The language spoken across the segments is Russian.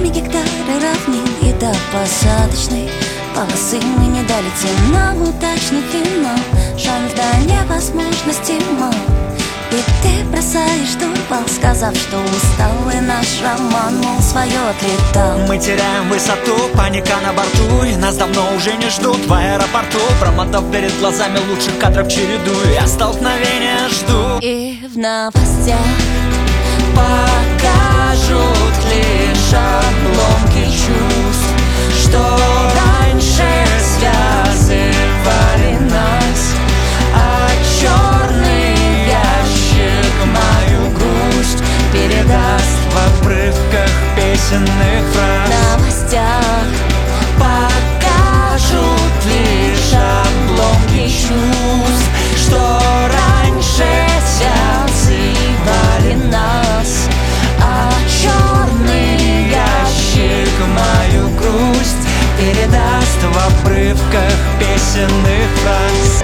гектары равнин и до посадочной полосы мы не долетим на удачный финал. Шанс до невозможности мал, и ты бросаешь дурбал, сказав, что устал, и наш роман, мол, свое отлетал. Мы теряем высоту, паника на борту, и нас давно уже не ждут в аэропорту. Промотав перед глазами лучших кадров череду, я столкновения жду. И в новостях покажут лишь обломки чувств, что раньше связывали нас, а черный ящик мою грусть передаст в обрывках песенных фраз. в новостях покажут лишь обломки чувств, что раньше связывали нас, а черный ящик мою грусть передаст в обрывках песенных фраз.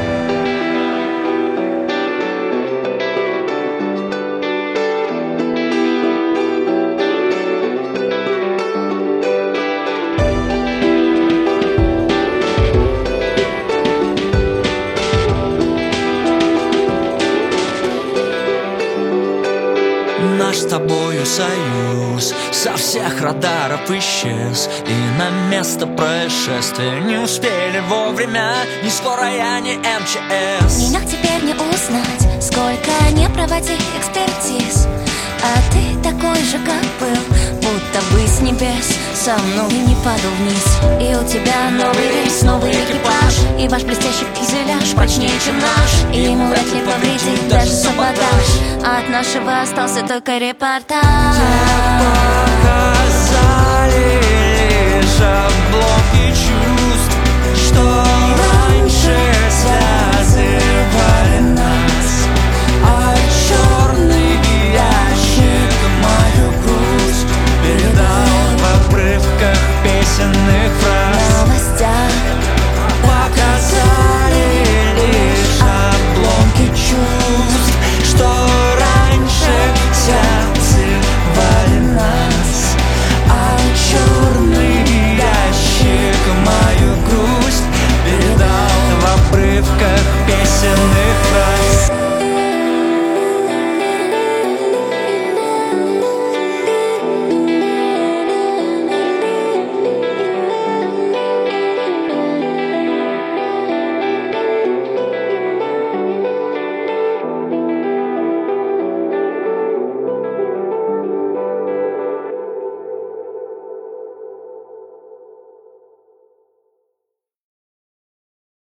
Наш с тобою союз со всех радаров исчез, и на место происшествия не успели вовремя ни скорая, ни МЧС. Меня теперь не узнать, сколько не проводи экспертиз, а ты такой же, как был, будто бы с небес со мной не падал вниз. И у тебя новый рейс, новый экипаж, и ваш блестящий фюзеляж прочнее, чем наш, и ему вряд ли повредит даже саботаж, а от нашего остался только репортаж. Показали лишь обломки